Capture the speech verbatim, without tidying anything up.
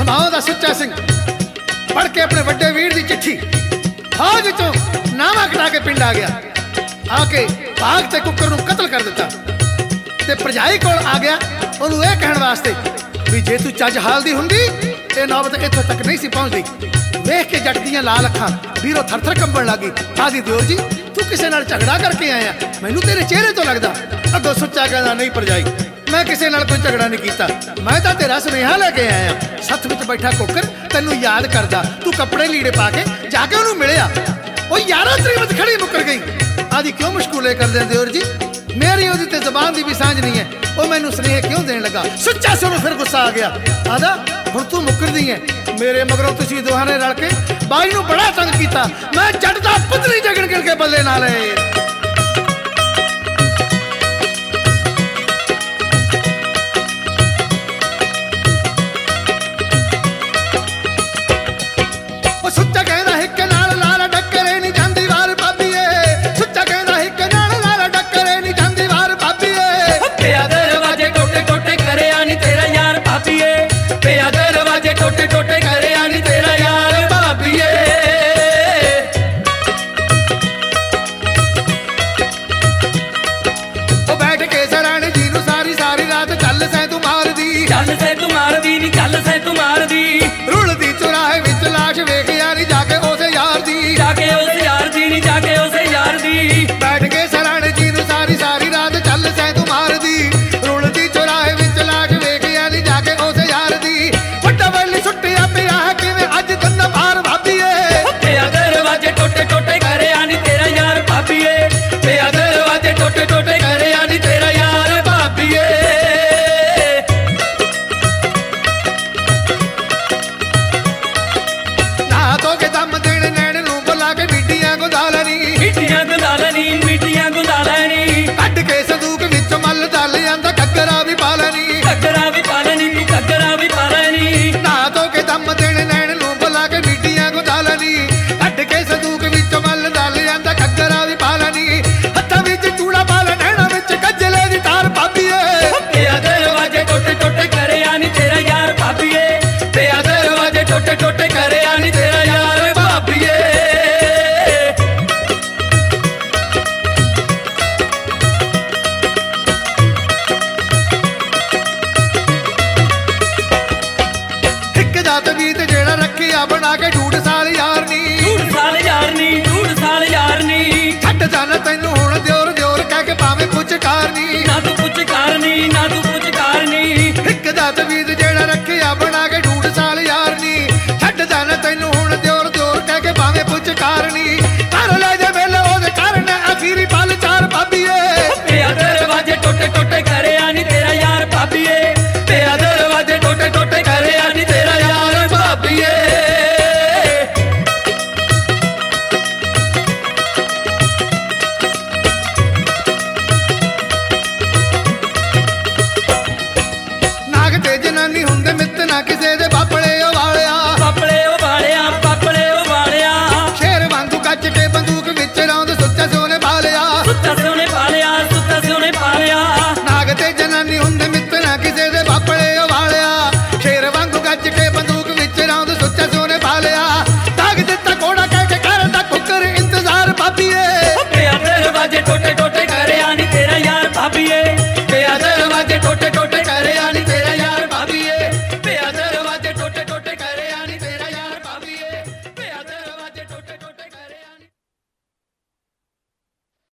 समाओं दा सुच्चा सिंह पढ़ के अपने वड्डे वीर दी चिट्ठी फौज चों नामा कटा के पिंड आ गया। आके भाग ते कुकर नूं कतल कर दिता ते भरजाई कोल आ गया ओनू ये कहण वास्ते भी जे तू चज हाल दी हुंदी ये नौबत इत्थों तक नहीं सी पहुंचदी। वेख के जट दियां लाल अखां वीरों थर थर कंबण लगी। आदि दियोर जी तू किसे नाल झगड़ा करके आया, मैनू तेरे चेहरे तो लगदा। अगों सुच्चा कहंदा नहीं भरजाई मैं किसी नाल कोई झगड़ा नहीं कीता, मैं तां तेरा सुनेहा लेके आया। सत्थ विच बैठा कुकर तैनू याद करदा, तू कपड़े लीड़े पा के जाके ओनू मिलिया। ओ यारा त्रीमत खड़ी मुकर गई। आदि क्यों मुश्कुले कर दे दियोर जी, मेरी ओदी ते ज़बान दी भी सांझ नहीं है, ओ मैनू स्नेह क्यों देण लगा। सुच्चा से फिर गुस्सा आ गया। आदा हुण तू मुकरदी है, मेरे मगरों तुसीं दोहां ने रल के बाई नू बड़ा तंग कीता। मैं जट दा पुतली जगण गिण के बल्ले नाल सुच्चा कहंदा हिक नाल लाल डकरे नहीं जांदी वार भाभीए। सुच्चा कहंदा हिक नाल लाल डकरे नहीं जांदी वार भाभीए। पिया दरवाजे टोटे टोटे करे आनी तेरा यार भाभीए। पिया दरवाजे टोटे टोटे करे आनी तेरा यार भाभीए। ओ बैठ के सराणे जी नू सारी सारी रात चल सै तू मार दी। चल से तू मार दी नी चल से तू मार दी। रुलदी चौराहे विच लाश वेख यारी जाके उस यार दी। जाके उस यार दी नी जाके उस यार दी। बैठ के सराणे जी नू सारी सारी रात चल सै तू मार दी। रुलदी चौराहे विच लाश वेख यारी जाके उस यार दी। वड्डा वैली सुट्टिया पिया है किवें अज दंदा मार भाभीए। पिया दरवाजे टोटे टोटे करे आनी तेरा यार भाभीए। पिया दरवाजे टोटे टोटे करे आनी तेरा यार भाभीए। ना तो के दम देण नैण नू बुला के मिट्टियां गुंदालनी। मिट्टियां गुंदालनी मिट्टियां गुंदालनी। कट के संदूक विच मल दल आंदा घग्गरा भी पालनी। घग्गरा भी पालनी तू घग्गरा भी पालनी। ना तो के दम देण नैण नू बुला के मिट्टियां गुंदालनी। कट के संदूक विच मल दल आंदा घग्गरा भी पालनी। हत्थां विच चूड़ा पाल नैणा विच गजले दी तार भाभीए। पिया दरवाजे टोटे टोटे करे आनी तेरा यार भाभीए। पिया दरवाजे टोटे टोटे करे आनी तेरा यार भाभीए। हिक जात गीत जेड़ा रखिया बना के ढूढ़ साल यार नी। ढूढ़ साल यार नी ढूढ़ साल यार नी। छड्ड जाना तैनू हुण दियोर दियोर कह के भावें पुचकारनी। ना तू कुछ कारनी ना तू कुछ कारनी। हिक जात गीत जेड़ा रखिया बना के ढूढ़ साल यार नी। छड्ड जाना तैनू हुण दियोर दियोर कह के भावें पुचकारनी। कर ले जे वेले ओदे कारण अखीरी पल चार भाभीए। पिया दरवाजे टोटे टोटे करे आनी तेरा यार भाभीए। पिया दरवाजे टोटे टोटे करे आनी तेरा यार भाभीए। नाग ते जनानी हुंदे मित्त ना किसे दे बापड़े ओ वालिया। पापड़े ओ वालिया पापड़े ओ वालिया। शेर वांगू गज के बंदूक विच रौंद सुच्चा सोने बालिया। सुत्ता सोने पालिया सुत्ता सोने पालिया। नाग ते जनानी हुंदे मित्त ना किसे